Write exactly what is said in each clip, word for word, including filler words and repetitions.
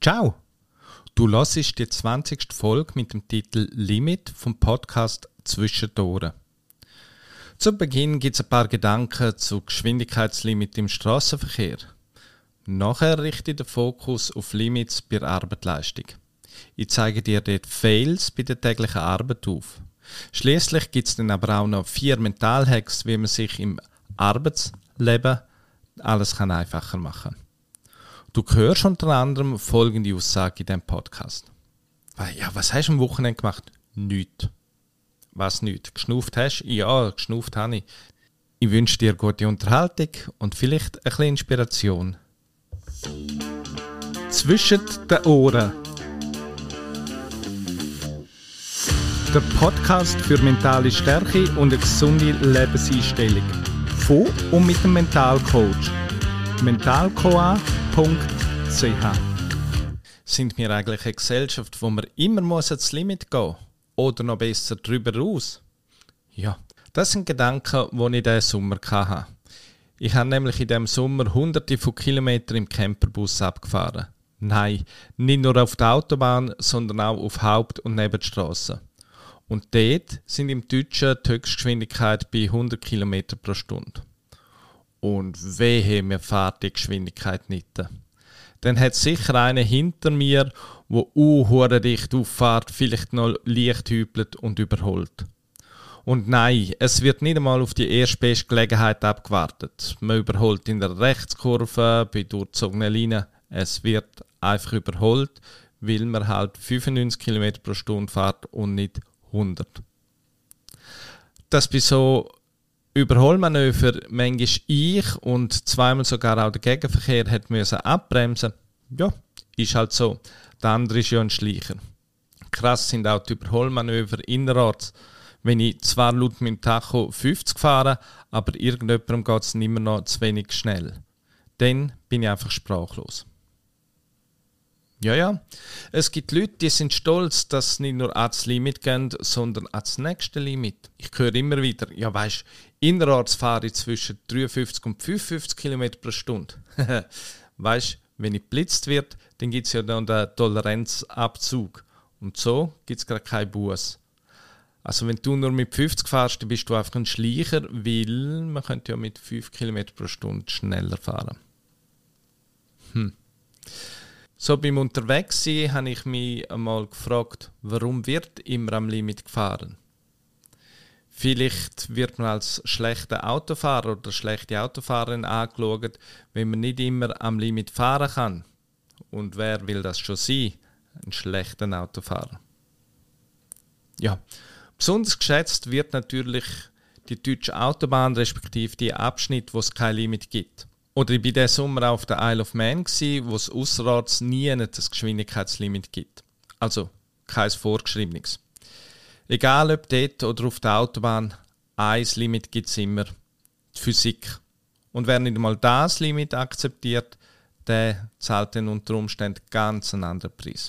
Ciao! Du hörst die zwanzigste Folge mit dem Titel Limit vom Podcast «Zwischen den Ohren». Zu Beginn gibt es ein paar Gedanken zu Geschwindigkeitslimit im Strassenverkehr. Nachher richte ich den Fokus auf Limits bei der Arbeitsleistung. Ich zeige dir dort Fails bei der täglichen Arbeit auf. Schließlich gibt es dann aber auch noch vier Mentalhacks, wie man sich im Arbeitsleben alles kann einfacher machen kann. Du hörst unter anderem folgende Aussage in diesem Podcast. Ja, was hast du am Wochenende gemacht? Nichts. Was nichts? Geschnauft hast? Ja, geschnauft habe ich. Ich wünsche dir gute Unterhaltung und vielleicht ein bisschen Inspiration. Zwischen den Ohren. Der Podcast für mentale Stärke und eine gesunde Lebenseinstellung. Von und mit dem Mentalcoach. mentalcoach punkt c h. Sind wir eigentlich eine Gesellschaft, wo man immer muss ans Limit gehen muss? Oder noch besser drüber raus? Ja, das sind Gedanken, die ich diesen Sommer hatte. Ich habe nämlich in diesem Sommer hunderte von Kilometern im Camperbus abgefahren. Nein, nicht nur auf der Autobahn, sondern auch auf Haupt- und Nebenstrassen. Und dort sind im Deutschen die Höchstgeschwindigkeit bei hundert Kilometer pro Stunde. Und wehe, mir fährt die Geschwindigkeit nicht. Dann hat sicher einer hinter mir, der uh, dicht auffährt, vielleicht noch leicht hüpelt und überholt. Und nein, es wird nicht einmal auf die erstbeste Gelegenheit abgewartet. Man überholt in der Rechtskurve, bei durchzogenen Linien. Es wird einfach überholt, weil man halt fünfundneunzig Kilometer pro Stunde fährt und nicht hundert. Das bei so Überholmanöver manchmal ich und zweimal sogar auch der Gegenverkehr hat müssen abbremsen. Ja, ist halt so. Der andere ist ja ein Schleicher. Krass sind auch die Überholmanöver innerorts. Wenn ich zwar laut meinem Tacho fünfzig fahre, aber irgendjemandem geht es immer noch zu wenig schnell. Dann bin ich einfach sprachlos. Ja, ja, es gibt Leute, die sind stolz, dass sie nicht nur ans Limit gehen, sondern ans nächste Limit. Ich höre immer wieder, ja weisst, innerorts fahre ich zwischen dreiundfünfzig und fünfundfünfzig Kilometer pro Stunde. Weisst, wenn ich geblitzt wird, dann gibt es ja dann den Toleranzabzug. Und so gibt es gerade keinen Buß. Also wenn du nur mit fünfzig fährst, dann bist du einfach ein Schleicher, weil man könnte ja mit fünf Kilometer pro Stunde schneller fahren. Hm. So beim Unterwegssein habe ich mich einmal gefragt, warum wird immer am Limit gefahren? Vielleicht wird man als schlechter Autofahrer oder schlechte Autofahrerin angeschaut, wenn man nicht immer am Limit fahren kann. Und wer will das schon sein? Ein schlechter Autofahrer. Ja, besonders geschätzt wird natürlich die deutsche Autobahn, respektive die Abschnitte, wo es kein Limit gibt. Oder ich war diesen Sommer auf der Isle of Man, wo es ausserorts nie ein Geschwindigkeitslimit gibt. Also kein vorgeschriebenes. Egal ob dort oder auf der Autobahn, ein Limit gibt es immer. Die Physik. Und wer nicht einmal das Limit akzeptiert, der zahlt dann unter Umständen ganz einen anderen Preis.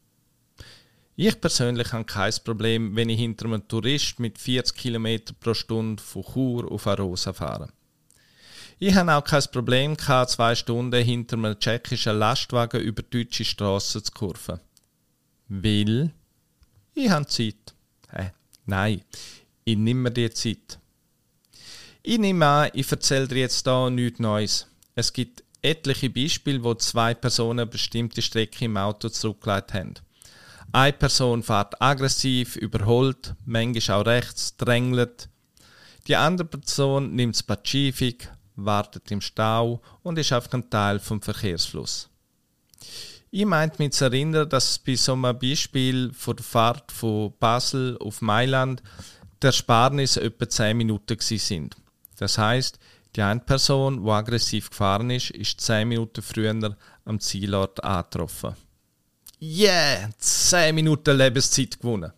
Ich persönlich habe kein Problem, wenn ich hinter einem Tourist mit vierzig Kilometer pro Stunde von Chur auf Arosa fahre. Ich hatte auch kein Problem, zwei Stunden hinter einem tschechischen Lastwagen über deutsche Strassen zu kurven. Weil ich habe Zeit. Äh, nein, ich nehme mir die Zeit. Ich nehme an, ich erzähle dir jetzt hier nichts Neues. Es gibt etliche Beispiele, wo zwei Personen eine bestimmte Strecke im Auto zurückgelegt haben. Eine Person fährt aggressiv, überholt, manchmal auch rechts, drängelt. Die andere Person nimmt es pazifik, wartet im Stau und ist einfach ein Teil vom Verkehrsfluss. Ich meinte mich zu erinnern, dass bei so einem Beispiel von der Fahrt von Basel auf Mailand der Ersparnis etwa zehn Minuten waren. Das heisst, die eine Person, die aggressiv gefahren ist, ist zehn Minuten früher am Zielort angetroffen. Yeah! zehn Minuten Lebenszeit gewonnen.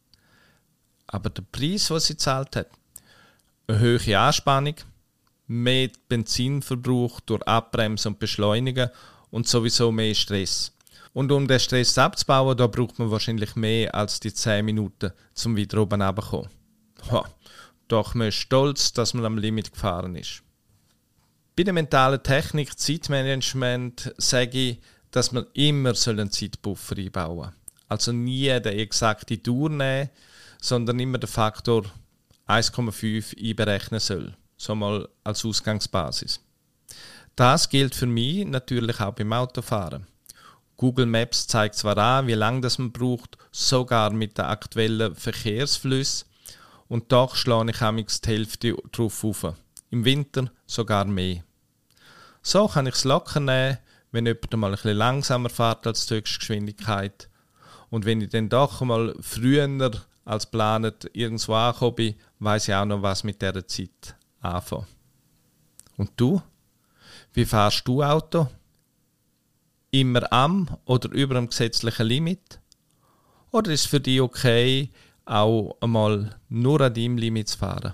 Aber der Preis, den sie gezahlt hat, eine hohe Anspannung, mehr Benzinverbrauch durch Abbremsen und Beschleunigen und sowieso mehr Stress. Und um den Stress abzubauen, da braucht man wahrscheinlich mehr als die zehn Minuten, um wieder oben runterzukommen. Ha, doch man ist stolz, dass man am Limit gefahren ist. Bei der mentalen Technik Zeitmanagement sage ich, dass wir immer einen Zeitbuffer einbauen sollen. Also nie die exakte Dauer nehmen, sondern immer den Faktor eins Komma fünf einberechnen soll. So mal als Ausgangsbasis. Das gilt für mich natürlich auch beim Autofahren. Google Maps zeigt zwar an, wie lange das man braucht, sogar mit den aktuellen Verkehrsflüssen, und doch schlage ich amigs die Hälfte drauf auf. Im Winter sogar mehr. So kann ich es locker nehmen, wenn jemand mal ein bisschen langsamer fährt als die Höchstgeschwindigkeit. Und wenn ich dann doch mal früher als geplant irgendwo angekommen bin, weiss ich auch noch, was mit dieser Zeit anfangen. Und du? Wie fährst du Auto? Immer am oder über dem gesetzlichen Limit? Oder ist es für dich okay, auch einmal nur an deinem Limit zu fahren?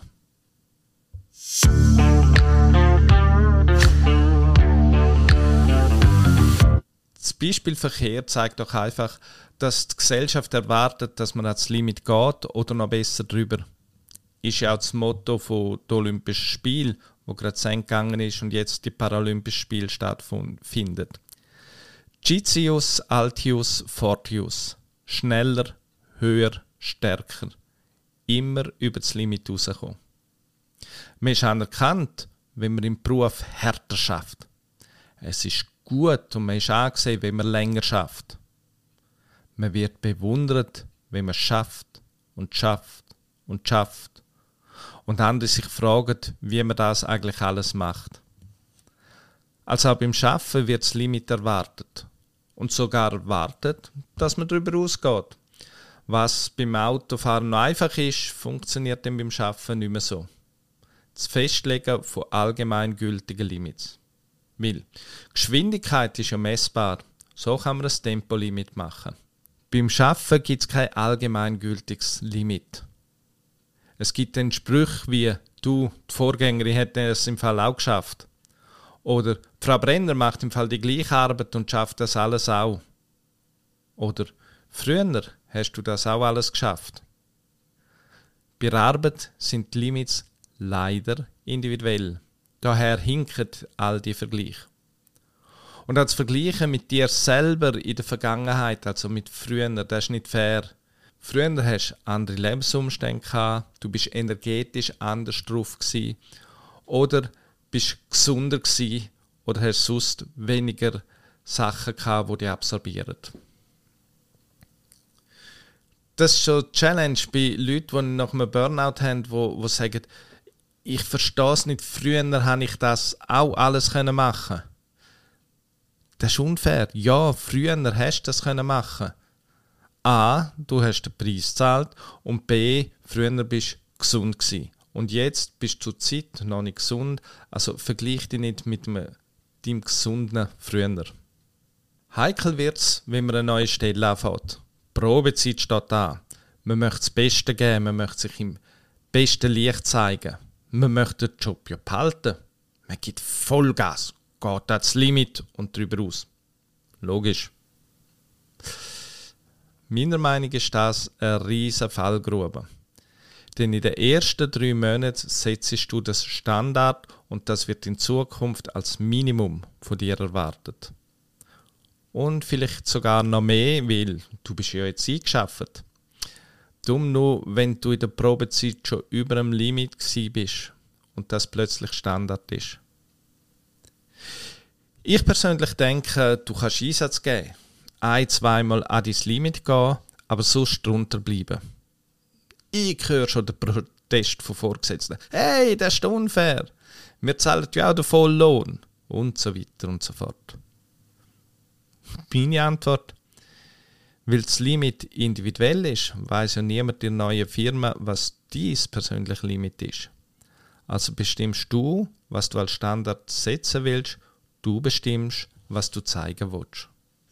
Das Beispiel Verkehr zeigt doch einfach, dass die Gesellschaft erwartet, dass man ans Limit geht oder noch besser drüber. Ist ja auch das Motto der Olympischen Spiele, wo gerade zu Ende gegangen ist und jetzt die Paralympischen Spiele stattfinden. Citius, Altius, Fortius. Schneller, höher, stärker. Immer über das Limit rauskommen. Man ist anerkannt, wenn man im Beruf härter schafft. Es ist gut und man ist angesehen, wenn man länger schafft. Man wird bewundert, wenn man schafft und schafft und schafft. Und andere sich fragen, wie man das eigentlich alles macht. Also auch beim Schaffen wird das Limit erwartet. Und sogar erwartet, dass man darüber ausgeht. Was beim Autofahren noch einfach ist, funktioniert dann beim Schaffen nicht mehr so. Das Festlegen von allgemeingültigen Limits. Weil Geschwindigkeit ist ja messbar, so kann man ein Tempolimit machen. Beim Schaffen gibt es kein allgemeingültiges Limit. Es gibt dann Sprüche wie «Du, die Vorgängerin hätte es im Fall auch geschafft». Oder «Frau Brenner macht im Fall die gleiche Arbeit und schafft das alles auch». Oder «Früher hast du das auch alles geschafft». Bei der Arbeit sind die Limits leider individuell. Daher hinken all die Vergleiche. Und als Vergleichen mit dir selber in der Vergangenheit, also mit früher, das ist nicht fair. Früher hast du andere Lebensumstände gehabt, du bist energetisch anders drauf gewesen, oder bist gesunder gewesen, oder hast sonst weniger Sachen gehabt, die dich absorbieren. Das ist schon eine Challenge bei Leuten, die nach einem Burnout haben, die, die sagen, ich verstehe es nicht, früher habe ich das auch alles machen können. Das ist unfair. Ja, früher hast du das machen. A, du hast den Preis gezahlt und B, früher bist du gesund gewesen. Und jetzt bist du zur Zeit noch nicht gesund, also vergleich dich nicht mit dem, deinem gesunden früher. Heikel wird es, wenn man eine neue Stelle anfängt. Die Probezeit steht an. Man möchte das Beste geben, man möchte sich im besten Licht zeigen. Man möchte den Job ja behalten. Man gibt Vollgas, geht ans Limit und darüber aus. Logisch. Meiner Meinung nach ist das eine riesige Fallgrube. Denn in den ersten drei Monaten setzt du das Standard und das wird in Zukunft als Minimum von dir erwartet. Und vielleicht sogar noch mehr, weil du bist ja jetzt eingeschafft. Dumm nur, wenn du in der Probezeit schon über dem Limit gsi bist und das plötzlich Standard ist. Ich persönlich denke, du kannst Einsatz geben, ein-, zweimal an dein Limit gehen, aber sonst drunter bleiben. Ich höre schon den Protest von Vorgesetzten. «Hey, das ist unfair! Wir zahlen ja auch den vollen Lohn!» Und so weiter und so fort. Meine Antwort: Weil das Limit individuell ist, weiss ja niemand in der neuen Firma, was dein persönliches Limit ist. Also bestimmst du, was du als Standard setzen willst, du bestimmst, was du zeigen willst.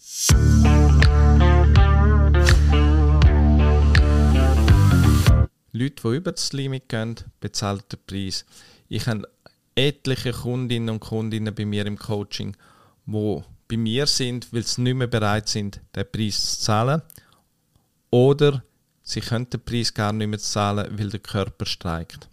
Leute, die über das Limit gehen, bezahlen den Preis. Ich habe etliche Kundinnen und Kundinnen bei mir im Coaching, die bei mir sind, weil sie nicht mehr bereit sind, den Preis zu zahlen. Oder sie können den Preis gar nicht mehr zahlen, weil der Körper streikt.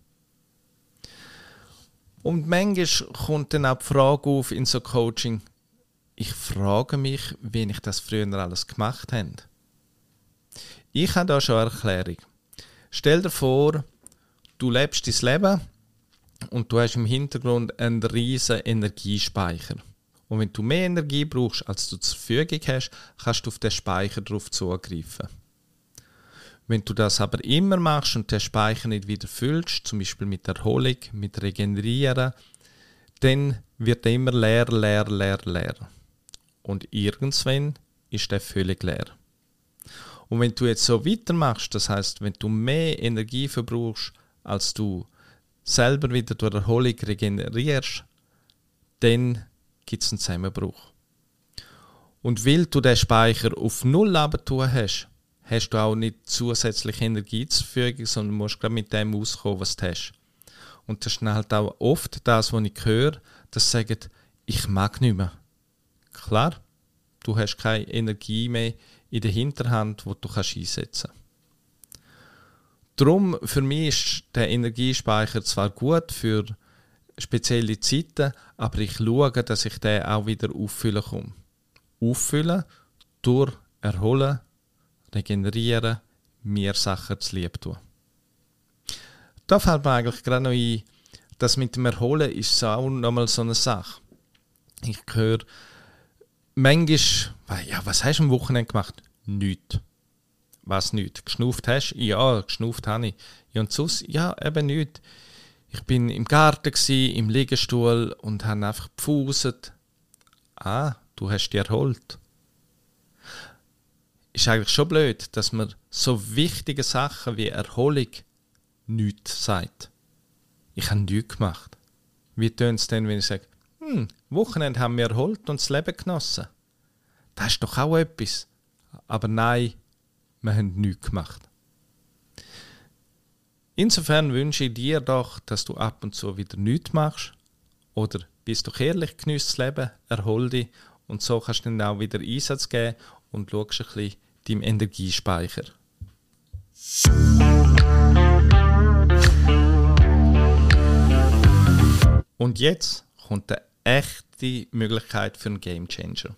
Und manchmal kommt dann auch die Frage auf in so Coaching, ich frage mich, wie ich das früher alles gemacht habe. Ich habe da schon eine Erklärung. Stell dir vor, du lebst dein Leben und du hast im Hintergrund einen riesen Energiespeicher. Und wenn du mehr Energie brauchst, als du zur Verfügung hast, kannst du auf den Speicher drauf zugreifen. Wenn du das aber immer machst und den Speicher nicht wieder füllst, zum Beispiel mit Erholung, mit Regenerieren, dann wird er immer leer, leer, leer, leer. Und irgendwann ist der völlig leer. Und wenn du jetzt so weitermachst, das heißt, wenn du mehr Energie verbrauchst, als du selber wieder durch Erholung regenerierst, dann gibt es einen Zusammenbruch. Und weil du den Speicher auf Null runter hast, hast du auch nicht zusätzliche Energie zur Verfügung, sondern musst gerade mit dem auskommen, was du hast. Und das ist dann halt auch oft das, was ich höre, dass sie sagen, ich mag nicht mehr. Klar, du hast keine Energie mehr in der Hinterhand, die du kannst einsetzen kannst. Darum, für mich ist der Energiespeicher zwar gut für spezielle Zeiten, aber ich schaue, dass ich den auch wieder auffüllen kann. Auffüllen, durch Erholen, Regenerieren, mir Sachen zu lieb tun. Da fällt mir eigentlich gerade noch ein, das mit dem Erholen ist auch nochmal so eine Sache. Ich höre manchmal, ja, was hast du am Wochenende gemacht? Nichts. Was nicht? Geschnauft hast? Ja, geschnauft habe ich. Ja, und sonst? Ja, eben nichts. Ich bin im Garten gsi, im Liegestuhl und habe einfach gepfuset. Ah, du hast dich erholt. Ist eigentlich schon blöd, dass man so wichtige Sachen wie Erholung nichts sagt. Ich habe nichts gemacht. Wie tönt es denn, wenn ich sage, hm, Wochenende haben wir erholt und das Leben genossen? Das ist doch auch etwas. Aber nein, wir haben nichts gemacht. Insofern wünsche ich dir doch, dass du ab und zu wieder nichts machst. Oder bist du ehrlich, geniess das Leben, erhol dich und so kannst du dann auch wieder Einsatz geben und schaust ein bisschen deinem Energiespeicher. Und jetzt kommt eine echte Möglichkeit für einen Gamechanger.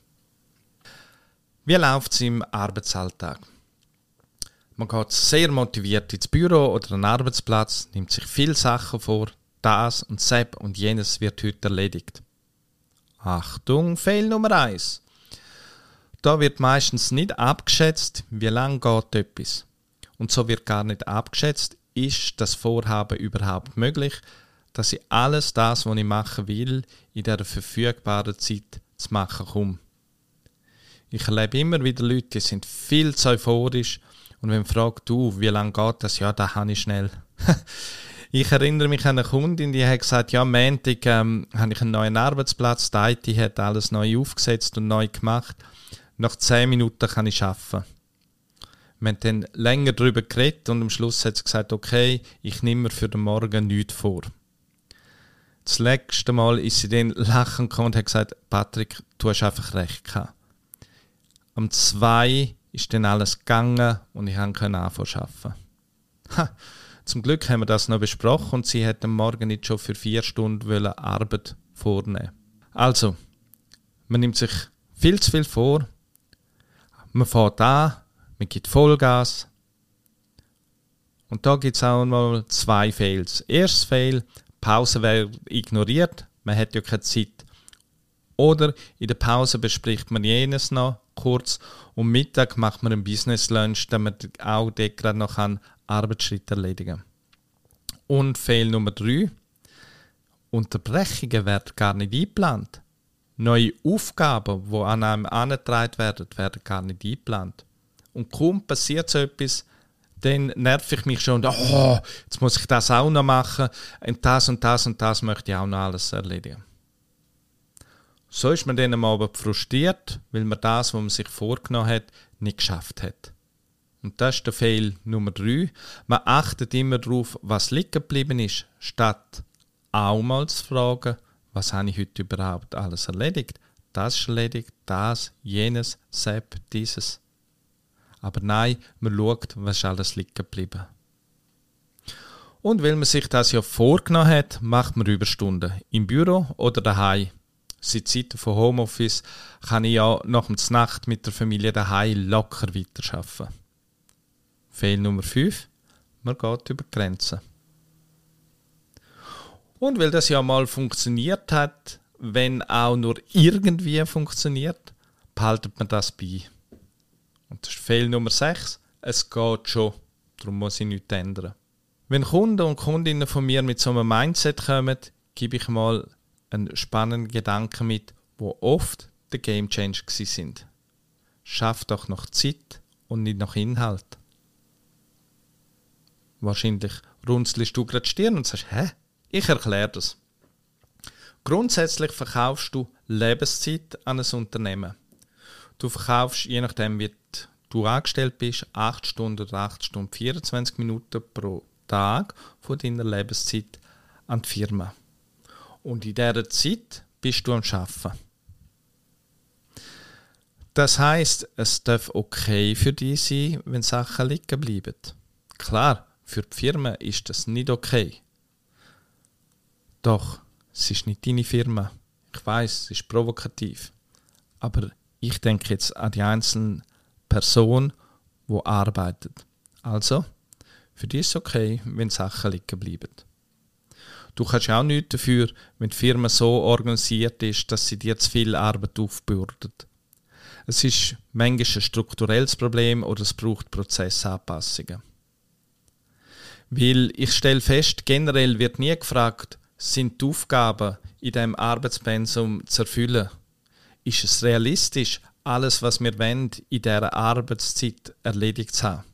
Wie läuft es im Arbeitsalltag? Man geht sehr motiviert ins Büro oder an den Arbeitsplatz, nimmt sich viele Sachen vor, das und das und jenes wird heute erledigt. Achtung, Fail Nummer eins. Da wird meistens nicht abgeschätzt, wie lange geht etwas. Und so wird gar nicht abgeschätzt, ist das Vorhaben überhaupt möglich, dass ich alles das, was ich machen will, in dieser verfügbaren Zeit zu machen komme. Ich erlebe immer wieder Leute, die sind viel zu euphorisch und wenn man fragt, du, wie lange geht das? Ja, das habe ich schnell. Ich erinnere mich an eine Kundin, die hat gesagt, ja, am Montag ähm, habe ich einen neuen Arbeitsplatz, die I T hat alles neu aufgesetzt und neu gemacht. Nach zehn Minuten kann ich arbeiten. Wir haben dann länger darüber geredet und am Schluss hat sie gesagt, okay, ich nehme mir für den Morgen nichts vor. Das letzte Mal ist sie dann lachen gekommen und hat gesagt, Patrick, du hast einfach recht gehabt. Am zwei ist dann alles gegangen und ich konnte anfangen zu arbeiten. Ha, zum Glück haben wir das noch besprochen und sie hat am Morgen nicht schon für vier Stunden Arbeit vornehmen. Also, man nimmt sich viel zu viel vor, man fährt an, man gibt Vollgas und da gibt es auch mal zwei Fails. Erstes Fail, Pause wäre ignoriert, man hat ja keine Zeit. Oder in der Pause bespricht man jenes noch kurz und Mittag macht man einen Business Lunch, damit man auch dort gerade noch Arbeitsschritte erledigen kann. Und Fail Nummer drei, Unterbrechungen werden gar nicht eingeplant. Neue Aufgaben, die an einem herangetragen werden, werden gar nicht eingeplant. Und kaum passiert so etwas, dann nerv ich mich schon, oh, jetzt muss ich das auch noch machen und das und das und das möchte ich auch noch alles erledigen. So ist man dann am Abend frustriert, weil man das, was man sich vorgenommen hat, nicht geschafft hat. Und das ist der Fail Nummer drei. Man achtet immer darauf, was liegen geblieben ist, statt auch mal zu fragen, was habe ich heute überhaupt alles erledigt. Das ist erledigt, das, jenes, Sepp, dieses. Aber nein, man schaut, was ist alles liegen geblieben. Und weil man sich das ja vorgenommen hat, macht man Überstunden. Im Büro oder daheim. Seit Zeiten von Homeoffice kann ich ja nach der Nacht mit der Familie daheim locker weiterarbeiten. Fehler Nummer fünf. Man geht über die Grenzen. Und weil das ja mal funktioniert hat, wenn auch nur irgendwie funktioniert, behaltet man das bei. Und das ist Fehler Nummer sechs. Es geht schon, darum muss ich nichts ändern. Wenn Kunden und Kundinnen von mir mit so einem Mindset kommen, gebe ich mal einen spannenden Gedanken mit, wo oft der Gamechanger sind. Schaff doch nach Zeit und nicht nach Inhalt. Wahrscheinlich runzelst du gerade die Stirn und sagst, hä? Ich erkläre das. Grundsätzlich verkaufst du Lebenszeit an ein Unternehmen. Du verkaufst, je nachdem wie du angestellt bist, acht Stunden oder acht Stunden, vierundzwanzig Minuten pro Tag von deiner Lebenszeit an die Firma. Und in dieser Zeit bist du am Arbeiten. Das heisst, es darf okay für dich sein, wenn Sachen liegen bleiben. Klar, für die Firma ist das nicht okay. Doch, es ist nicht deine Firma. Ich weiss, es ist provokativ. Aber ich denke jetzt an die einzelne Person, die arbeitet. Also, für dich ist es okay, wenn Sachen liegen bleiben. Du kannst auch nichts dafür, wenn die Firma so organisiert ist, dass sie dir zu viel Arbeit aufbürdet. Es ist manchmal ein strukturelles Problem oder es braucht Prozessanpassungen. Weil ich stelle fest, generell wird nie gefragt, sind die Aufgaben in diesem Arbeitspensum zu erfüllen? Ist es realistisch, alles, was wir wollen, in dieser Arbeitszeit erledigt zu haben?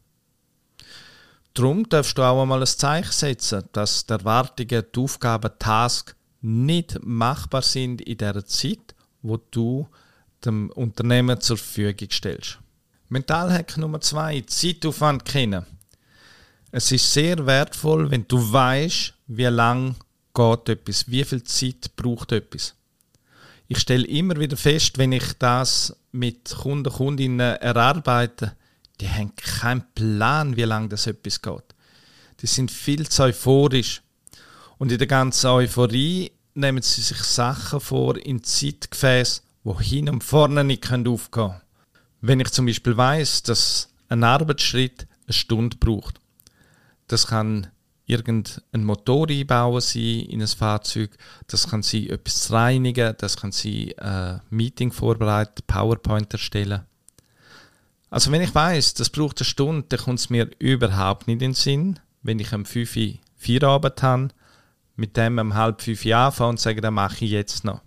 Darum darfst du auch einmal ein Zeichen setzen, dass die Erwartungen, die Aufgaben, die Tasks nicht machbar sind in der Zeit, wo du dem Unternehmen zur Verfügung stellst. Mentalhack Nummer zwei, Zeitaufwand kennen. Es ist sehr wertvoll, wenn du weißt, wie lang geht etwas, wie viel Zeit braucht etwas. Ich stelle immer wieder fest, wenn ich das mit Kunden, Kundinnen erarbeite, die haben keinen Plan, wie lange das etwas geht. Die sind viel zu euphorisch. Und in der ganzen Euphorie nehmen sie sich Sachen vor in Zeitgefäß, die hin und vorne nicht aufgehen können. Wenn ich zum Beispiel weiss, dass ein Arbeitsschritt eine Stunde braucht, das kann irgendein Motor einbauen sein in ein Fahrzeug, das kann sein, etwas zu reinigen, das kann sein, ein Meeting vorbereiten, PowerPoint erstellen. Also wenn ich weiss, das braucht eine Stunde, dann kommt es mir überhaupt nicht in den Sinn, wenn ich um fünf Uhr Feierabend habe, mit dem um halb fünf Uhr anfange und sage, das mache ich jetzt noch.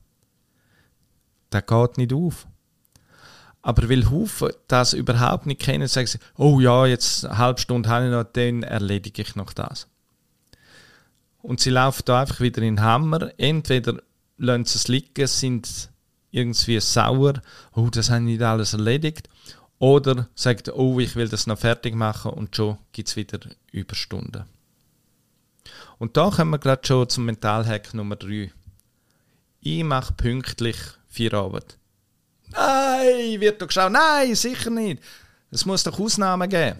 Das geht nicht auf. Aber weil Haufen das überhaupt nicht kennen, sagen sie, oh ja, jetzt eine halbe Stunde habe ich noch, dann erledige ich noch das. Und sie laufen da einfach wieder in den Hammer. Entweder lassen sie es liegen, sind irgendwie sauer, oh, das habe ich nicht alles erledigt. Oder sagen, oh, ich will das noch fertig machen und schon gibt es wieder Überstunden. Und da kommen wir gerade schon zum Mentalhack Nummer drei. Ich mache pünktlich Feierabend. Nein, wird doch geschaut. Nein, sicher nicht. Es muss doch Ausnahmen geben.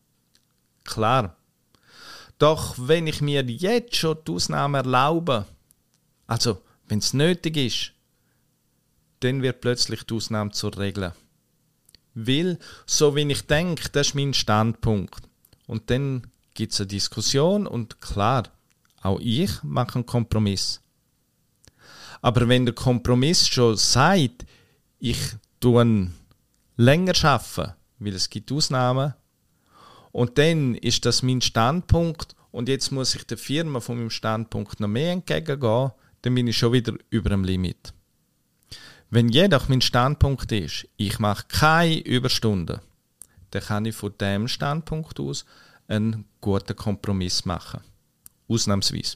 Klar. Doch wenn ich mir jetzt schon die Ausnahmen erlaube, also wenn es nötig ist, dann wird plötzlich die Ausnahme zur Regel. Weil, so wie ich denke, das ist mein Standpunkt. Und dann gibt es eine Diskussion und klar, auch ich mache einen Kompromiss. Aber wenn der Kompromiss schon sagt, ich tue länger arbeiten, weil es gibt Ausnahmen, und dann ist das mein Standpunkt und jetzt muss ich der Firma von meinem Standpunkt noch mehr entgegengehen, dann bin ich schon wieder über dem Limit. Wenn jedoch mein Standpunkt ist, ich mache keine Überstunden, dann kann ich von diesem Standpunkt aus einen guten Kompromiss machen. Ausnahmsweise.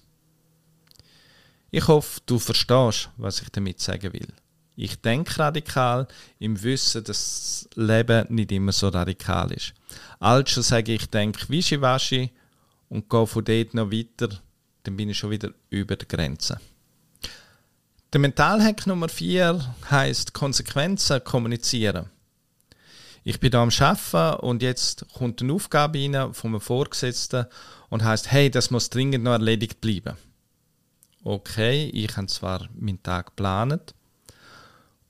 Ich hoffe, du verstehst, was ich damit sagen will. Ich denke radikal, im Wissen, dass das Leben nicht immer so radikal ist. Also sage ich, ich denke wischiwaschi und gehe von dort noch weiter, dann bin ich schon wieder über der Grenze. Der Mentalhack Nummer vier heisst Konsequenzen kommunizieren. Ich bin da am Arbeiten und jetzt kommt eine Aufgabe rein von einem Vorgesetzten und heisst, hey, das muss dringend noch erledigt bleiben. Okay, ich habe zwar meinen Tag geplant,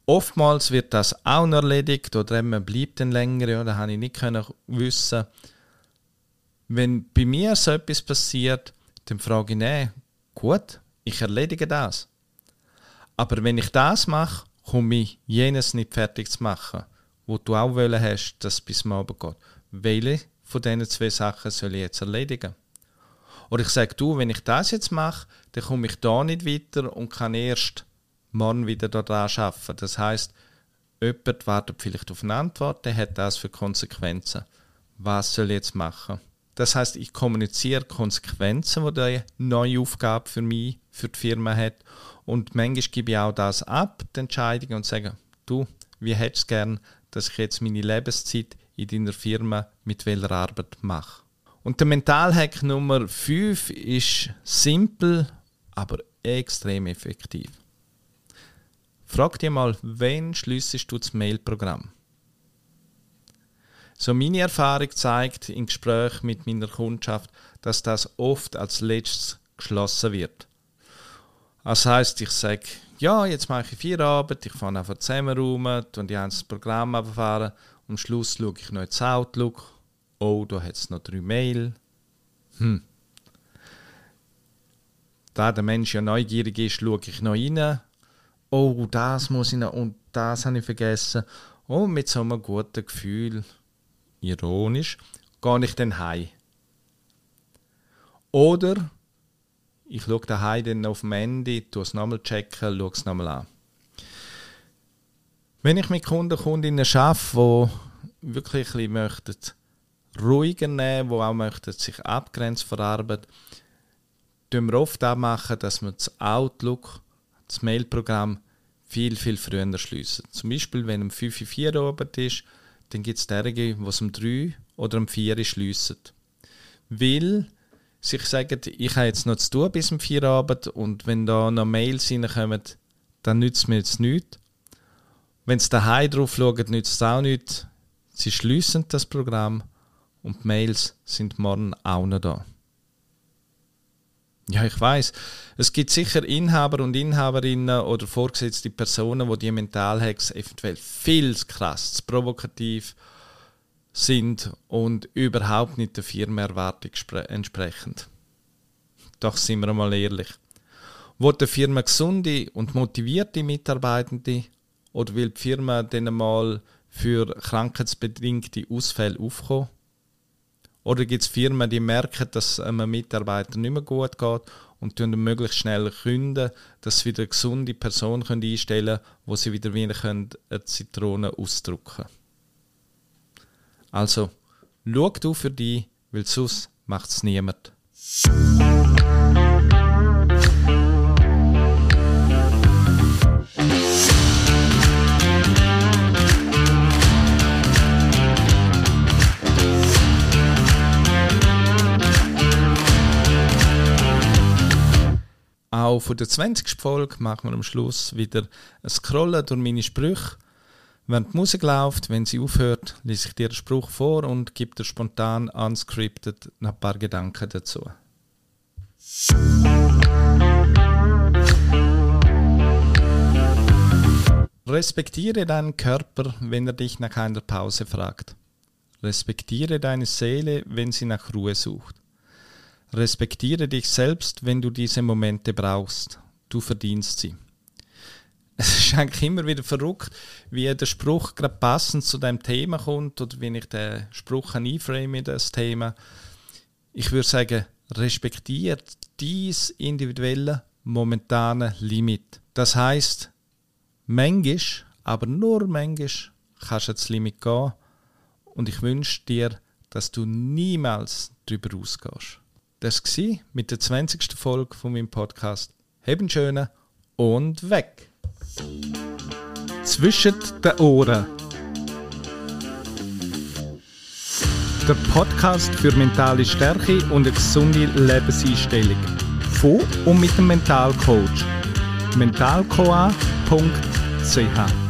Oftmals wird das auch noch erledigt oder eben man bleibt dann länger, ja, da habe ich nicht können wissen. Wenn bei mir so etwas passiert, dann frage ich, nee, gut, ich erledige das. Aber wenn ich das mache, komme ich jenes nicht fertig zu machen, wo du auch wollen hast, dass es bis morgen geht. Welche von diesen zwei Sachen soll ich jetzt erledigen? Oder ich sage, du, wenn ich das jetzt mache, dann komme ich da nicht weiter und kann erst morgen wieder daran arbeiten. Das heisst, jemand wartet vielleicht auf eine Antwort, der hat das für Konsequenzen. Was soll ich jetzt machen? Das heisst, ich kommuniziere Konsequenzen, die die neue Aufgabe für mich, für die Firma hat. Und manchmal gebe ich auch das ab, die Entscheidung, und sage, du, wie hättest du gern, dass ich jetzt meine Lebenszeit in deiner Firma mit welcher Arbeit mache? Und der Mentalhack Nummer fünf ist simpel, aber extrem effektiv. Frag dich mal, wann schliessest du das Mailprogramm? So meine Erfahrung zeigt in Gesprächen mit meiner Kundschaft, dass das oft als letztes geschlossen wird. Das heisst, ich sage, ja, jetzt mache ich Feierabend, ich fahre einfach zusammen rum und ich habe das Programm abfahren. Am Schluss schaue ich noch ins Outlook. Oh, da hat es noch drei Mail. Hm. Da der Mensch ja neugierig ist, schaue ich noch rein. Oh, das muss ich noch und das habe ich vergessen. Und mit so einem guten Gefühl, ironisch, gehe ich dann heim. Oder ich schaue daheim dann auf dem Handy, tue es nochmal checken, schaue es nochmal an. Wenn ich mit Kunden, Kundinnen arbeite, die wirklich ein bisschen möchten, ruhiger nehmen, die auch möchten, sich abgrenzen von der Arbeit, tun wir oft auch machen, dass wir das Outlook, das Mailprogramm, viel, viel früher schliessen. Zum Beispiel, wenn um fünf Uhr vier Abend ist, dann gibt es derige, die es um drei oder um vier Uhr schliessen. Weil sich sagen, ich habe jetzt noch zu tun bis um vier Uhr Abend und wenn da noch Mails reinkommen, dann nützt es mir jetzt nichts. Wenn sie daheim drauf schauen, nützt es auch nichts. Sie schliessen das Programm und die Mails sind morgen auch noch da. Ja, ich weiss, es gibt sicher Inhaber und Inhaberinnen oder vorgesetzte Personen, die die Mentalhacks eventuell viel zu krass, zu provokativ sind und überhaupt nicht der Firmenerwartung entsprechend. Doch sind wir mal ehrlich. Will die Firma gesunde und motivierte Mitarbeitende oder will die Firma dann mal für krankheitsbedingte Ausfälle aufkommen? Oder gibt es Firmen, die merken, dass einem Mitarbeiter nicht mehr gut geht und dann möglichst schnell künden, dass sie wieder eine gesunde Person einstellen können, wo sie wieder wieder eine Zitrone ausdrücken können. Also, schau du für dich, weil sonst macht es niemand. Auch von der zwanzigsten Folge machen wir am Schluss wieder ein Scrollen durch meine Sprüche. Wenn die Musik läuft, wenn sie aufhört, lese ich dir den Spruch vor und gebe dir spontan unscripted noch ein paar Gedanken dazu. Respektiere deinen Körper, wenn er dich nach einer Pause fragt. Respektiere deine Seele, wenn sie nach Ruhe sucht. Respektiere dich selbst, wenn du diese Momente brauchst. Du verdienst sie. Es ist eigentlich immer wieder verrückt, wie der Spruch gerade passend zu diesem Thema kommt oder wie ich den Spruch einframe in das Thema. Ich würde sagen, respektiere dein individuelle, momentane Limit. Das heisst, manchmal, aber nur manchmal, kannst du das Limit gehen und ich wünsche dir, dass du niemals darüber rausgehst. Das war mit der zwanzigsten Folge von meinem Podcast. Hab einen schönen und weg! Zwischen den Ohren. Der Podcast für mentale Stärke und eine gesunde Lebenseinstellung. Von und mit dem Mentalcoach. mentalcoach punkt c h